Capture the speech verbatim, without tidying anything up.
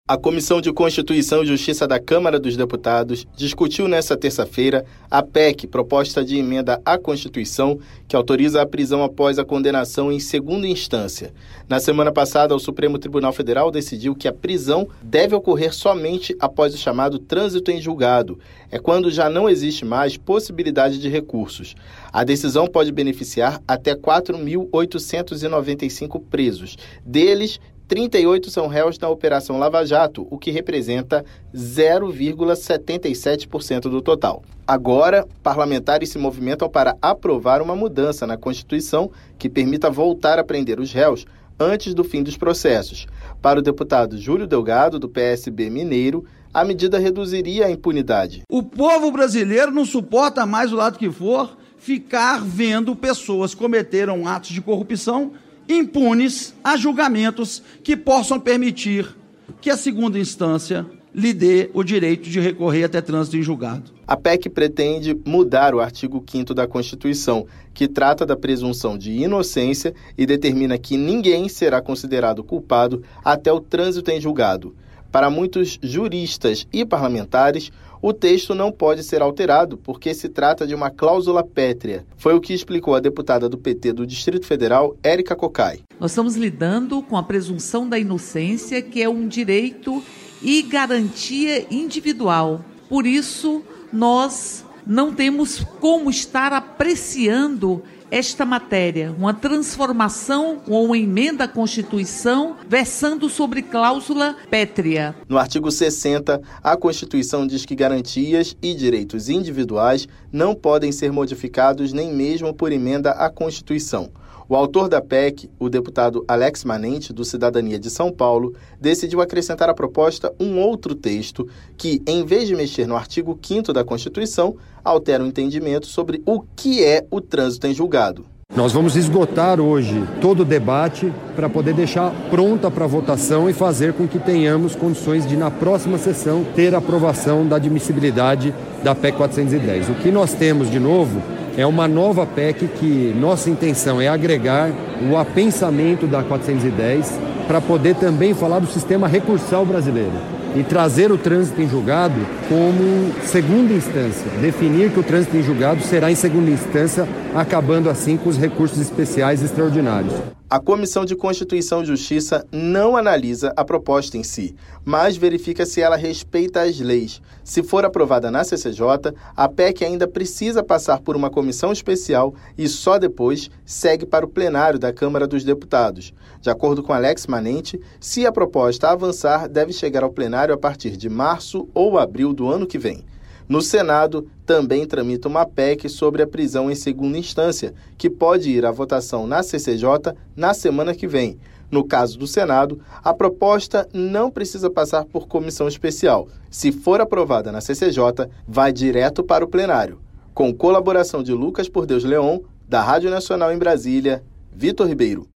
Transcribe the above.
A Comissão de Constituição e Justiça da Câmara dos Deputados discutiu nesta terça-feira a P E C, proposta de emenda à Constituição, que autoriza a prisão após a condenação em segunda instância. Na semana passada, o Supremo Tribunal Federal decidiu que a prisão deve ocorrer somente após o chamado trânsito em julgado. É quando já não existe mais possibilidade de recursos. A decisão pode beneficiar até quatro mil oitocentos e noventa e cinco presos. Deles, trinta e oito são réus na Operação Lava Jato, o que representa zero vírgula setenta e sete por cento do total. Agora, parlamentares se movimentam para aprovar uma mudança na Constituição que permita voltar a prender os réus antes do fim dos processos. Para o deputado Júlio Delgado, do P S B mineiro, a medida reduziria a impunidade. O povo brasileiro não suporta mais, do lado que for, ficar vendo pessoas que cometeram atos de corrupção impunes a julgamentos que possam permitir que a segunda instância lhe dê o direito de recorrer até trânsito em julgado. A P E C pretende mudar o artigo quinto da Constituição, que trata da presunção de inocência e determina que ninguém será considerado culpado até o trânsito em julgado. Para muitos juristas e parlamentares, o texto não pode ser alterado porque se trata de uma cláusula pétrea. Foi o que explicou a deputada do P T do Distrito Federal, Érica Cocai. Nós estamos lidando com a presunção da inocência, que é um direito e garantia individual. Por isso, nós não temos como estar apreciando esta matéria, uma transformação ou uma emenda à Constituição versando sobre cláusula pétrea. No artigo sessenta, a Constituição diz que garantias e direitos individuais não podem ser modificados nem mesmo por emenda à Constituição. O autor da P E C, o deputado Alex Manente, do Cidadania de São Paulo, decidiu acrescentar à proposta um outro texto que, em vez de mexer no artigo quinto da Constituição, altera o entendimento sobre o que é o trânsito em julgado. Nós vamos esgotar hoje todo o debate para poder deixar pronta para votação e fazer com que tenhamos condições de, na próxima sessão, ter a aprovação da admissibilidade da P E C quatrocentos e dez. O que nós temos, de novo, é uma nova P E C que nossa intenção é agregar o apensamento da quatrocentos e dez para poder também falar do sistema recursal brasileiro e trazer o trânsito em julgado como segunda instância, definir que o trânsito em julgado será em segunda instância, acabando assim com os recursos especiais extraordinários. A Comissão de Constituição e Justiça não analisa a proposta em si, mas verifica se ela respeita as leis. Se for aprovada na C C J, a P E C ainda precisa passar por uma comissão especial e só depois segue para o plenário da Câmara dos Deputados. De acordo com Alex Manente, se a proposta avançar, deve chegar ao plenário a partir de março ou abril do ano que vem. No Senado, também tramita uma P E C sobre a prisão em segunda instância, que pode ir à votação na C C J na semana que vem. No caso do Senado, a proposta não precisa passar por comissão especial. Se for aprovada na C C J, vai direto para o plenário. Com colaboração de Lucas Por Deus Leon, da Rádio Nacional em Brasília, Vitor Ribeiro.